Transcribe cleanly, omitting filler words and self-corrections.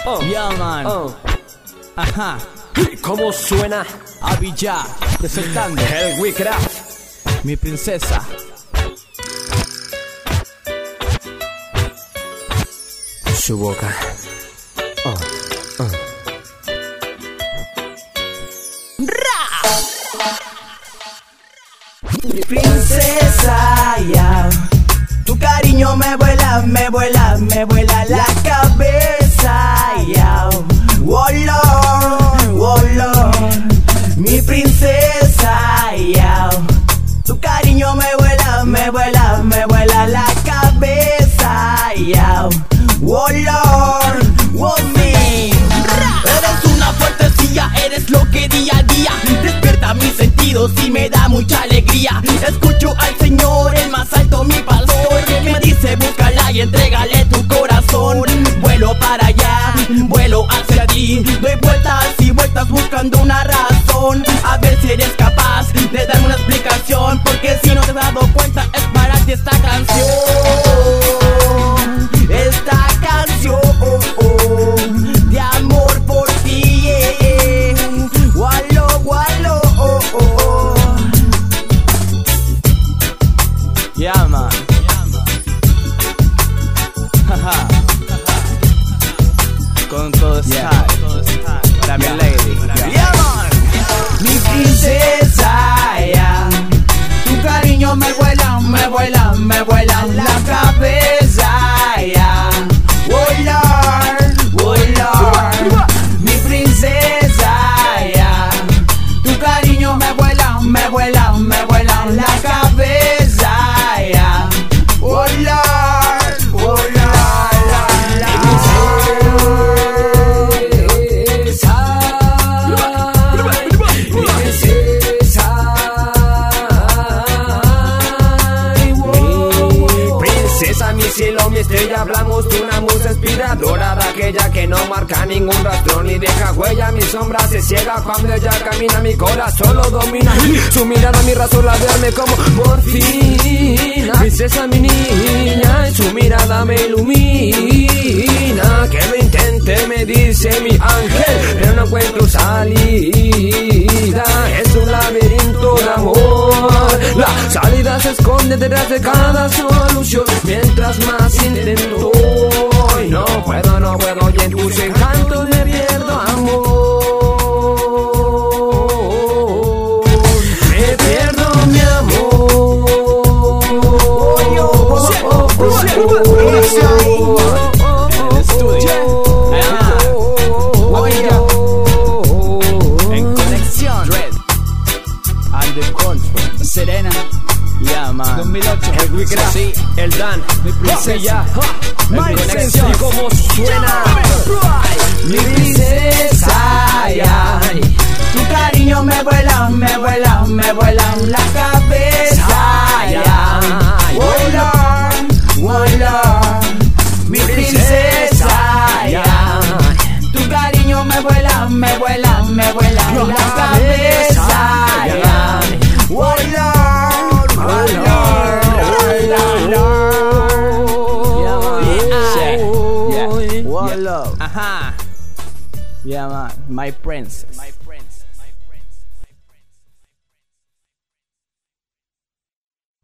Yeah, man. Ajá. ¿Cómo suena? Abiyá, presentando El Wickraft. mi princesa. Su boca. Mi princesa, ya. Tu cariño me vuela, me vuela, me vuela la cabeza, ya. Oh Lord, oh Lord. Mi princesa, ya. Tu cariño me vuela, me vuela, me vuela la cabeza, ya. Oh Lord, oh me. Eres una fuertecilla, eres lo que día a día despierta mis sentidos y me da mucha alegría. Escucho al Señor, el más alto, mi pastor, que me dice búscala y entrégale tu corazón. Vuelo para allá, vuelo hacia ti, doy vueltas y vueltas buscando una razón. A ver si eres capaz de darme una explicación, porque si no te has dado cuenta es para ti esta canción. Esta canción de amor por ti, Wallo, wallo, Yeah, man. Haha. Con todo style. Para mi lady. Yeah, man. Mi princesa, ya. Tu cariño me vuela, me vuela, me vuela la cabeza, ya. Oh Lord, oh Lord. Mi princesa, ya. Tu cariño me vuela, me vuela, me vuela la cabeza, ya. Oh Lord, oh Lord, Princesa, mi cielo, mi estrella, hablamos de una musa inspiradora, de aquella que no marca ningún rastro ni deja huella. Mi sombra se ciega cuando ella camina, mi corazón lo domina. Su mirada, mi razón, la verme como morfina. Princesa, mi niña, y su mirada me ilumina. Que lo intente, me dice mi ángel, pero no encuentro salida. Es un laberinto de amor, la salida se esconde detrás de cada solución. Mientras más intento, y no puedo, y en tus encantos me pierdo, amor. Me pierdo, mi amor. En el estudio. En conexión. Red. And the control. Serena. Yeah, man. 2008. El Wickraft, Sí. el Dan, Mi princesa. en conexión. ¿Cómo suena? mi princesa, ya. Tu cariño me vuela, me vuela, me vuela la cabeza, ya. Oh Lord, oh Lord. Mi princesa, ya. Tu cariño me vuela, me vuela, me vuela la cabeza, ya. Oh Lord, oh Lord. Yeah. One love. Ajá. Yeah, man. My princess.